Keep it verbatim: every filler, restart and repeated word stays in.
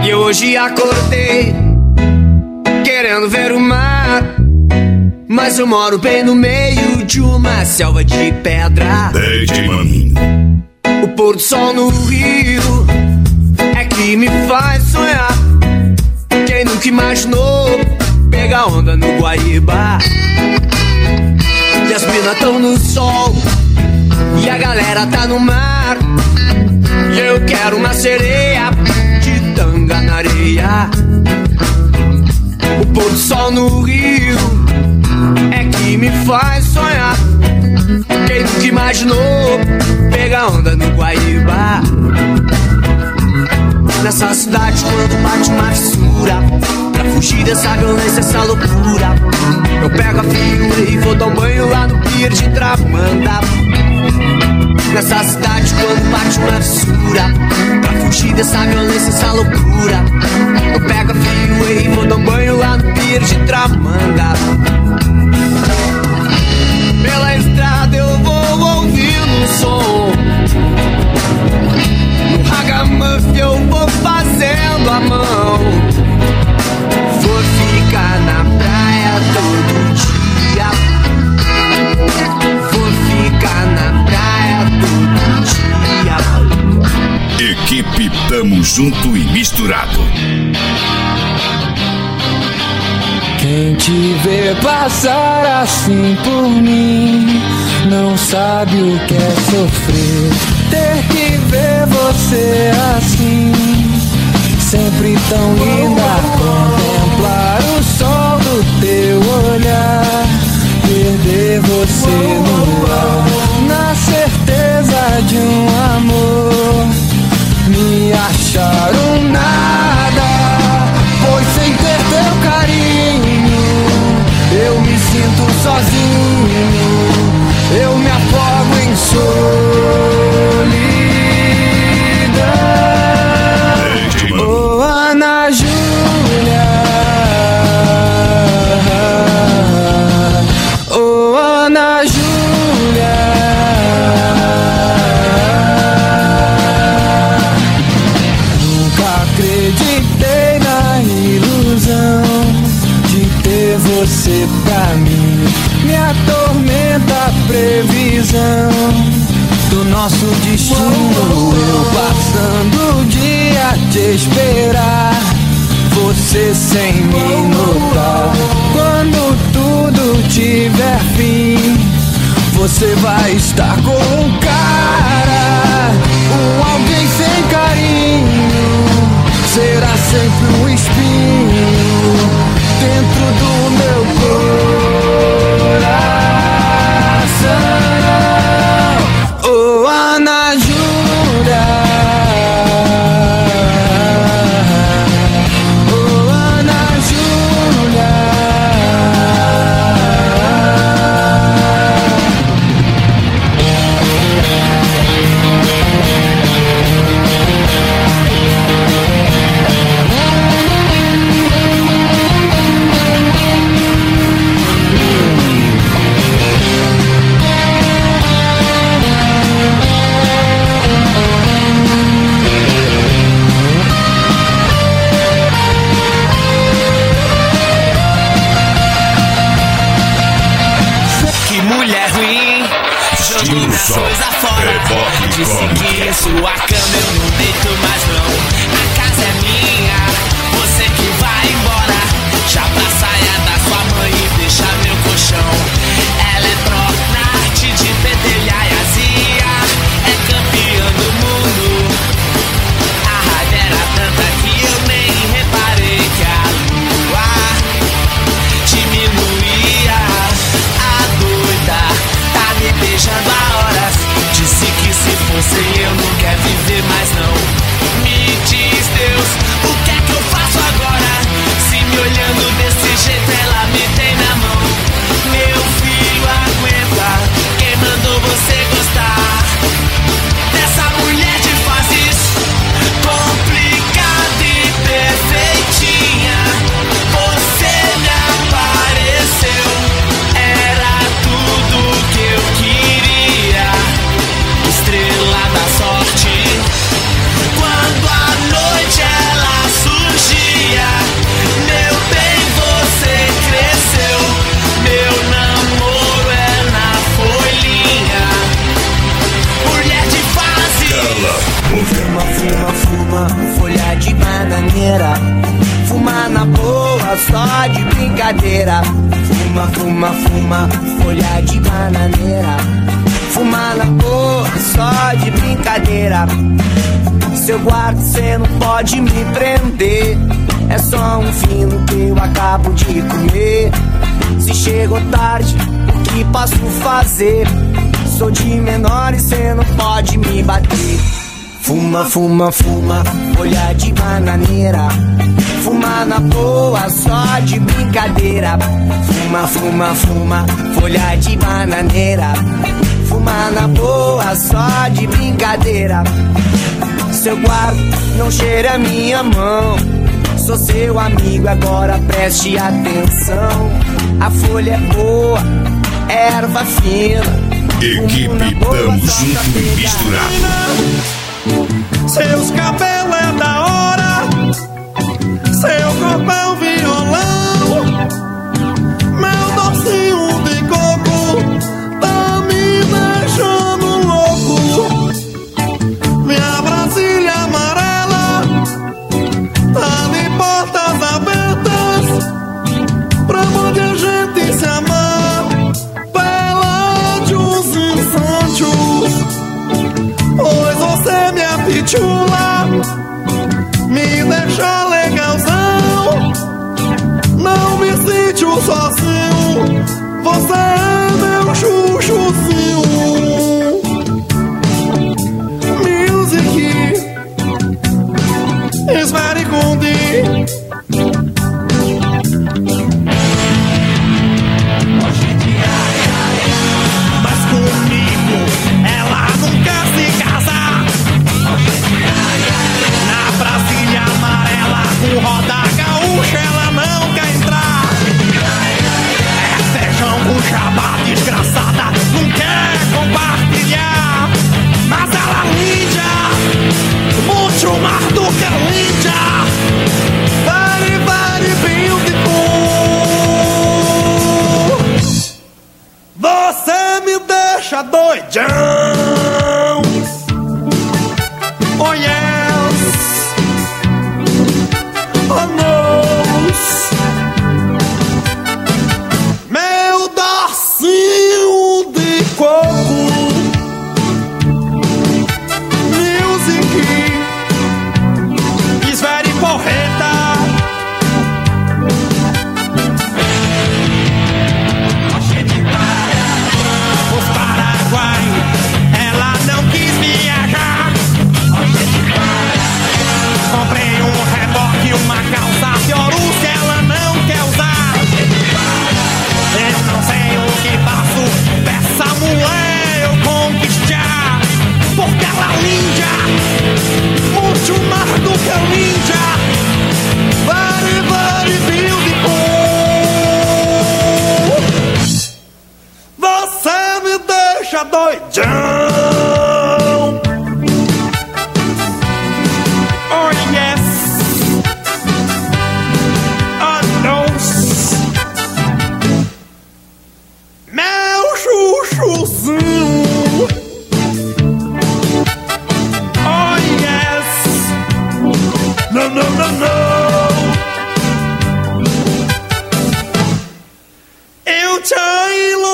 E hoje acordei querendo ver o mar, mas eu moro bem no meio de uma selva de pedra. Deite, maninho. O pôr do sol no rio é que me faz sonhar. Quem nunca imaginou pegar onda no Guaíba? E as minas tão no sol e a galera tá no mar. E eu quero uma sereia de tanga na areia. O pôr do sol no rio é que me faz sonhar. Quem nunca imaginou pegar onda no Guaíba? Nessa cidade quando bate uma fissura, pra fugir dessa violência, essa loucura, eu pego a figura e vou dar um banho lá no pier de Tramanda. Nessa cidade quando bate uma fissura, pra fugir dessa violência, essa loucura, eu pego a figura e vou dar um banho lá no pier de Tramanda. Pela estrada eu vou ouvindo um som, no ragamuffin eu vou fazendo a mão. Vou ficar na praia todo dia, vou ficar na praia todo dia. Equipe Tamo Junto e Misturado. Quem te vê passar assim por mim não sabe o que é sofrer. Ter que ver você assim, sempre tão linda. Contemplar o sol do teu olhar, perder você no ar, na certeza de um amor. Me achar um nada, pois sem ter teu carinho eu me sinto sozinho, eu me afogo em solidão. Oh, Ana Júlia, oh, Ana Júlia, nunca acreditei na ilusão de ter você pra mim. Me atormenta a previsão do nosso destino. Eu passando o dia a te esperar, você sem me notar. Quando tudo tiver fim, você vai estar com um cara, um alguém sem carinho. Será sempre um espinho dentro do meu coração. Oh, Ana Júlia, oh, Ana Júlia. Coisa fora, disse que em sua cama eu não deito mais não. A casa é minha, você que vai embora. Já pra saia da sua mãe e deixa meu colchão. Ela é pro na arte de pentelhar e azia, é campeã do mundo. A raiva era tanta que eu nem reparei que a lua diminuía. A doida tá me beijando a horas. Disse que se fosse eu não quer viver mais não. Me diz folha de bananeira. Fuma na boa, só de brincadeira. Fuma, fuma, fuma, folha de bananeira. Fuma na boa, só de brincadeira. Se eu guardo, cê não pode me prender. É só um fino que eu acabo de comer. Se chegou tarde, o que posso fazer? Sou de menor e cê não pode me bater. Fuma, fuma, fuma, folha de bananeira. Fuma na boa, só de brincadeira. Fuma, fuma, fuma, folha de bananeira. Fuma na boa, só de brincadeira. Se eu guardo, não cheira minha mão. Sou seu amigo, agora preste atenção. A folha é boa, erva fina. Equipe Tamo Junto e Misturado. Seus cabelos é da hora, seu corpo é um violão. Meu docinho de coco tá me deixando louco. Minha Brasília amarela tá de portas abertas pra onde a gente se amar. Peladinhos e santos, pois você me apitula, me deixa legalzão. Não me sinto sozinho, você é meu chuchuzinho. Music is very good. Mas comigo ela não quer se casar. Na Brasília amarela com roda gaúcha ela não quer entrar. É feijão com jabá desgraçada, não quer compartilhar. Mas ela linda, muito mais do que linda. Very, very beautiful. Você me deixa doidão. Oh yes, oh no. Meu docinho de coco. Music is very porreta. Os Paraguai, ela não quis viajar. Comprei um reboque, uma calça Fiorus, ela não quer usar. Eu não sei o que faço dessa mulher eu conquistar. Porque ela é linda, muito mais do que linda. Very, very beautiful. Você me deixa doidão. Oh yes, oh no. Meu chuchuzinho. Oh yes, no, no, no, no. Eu te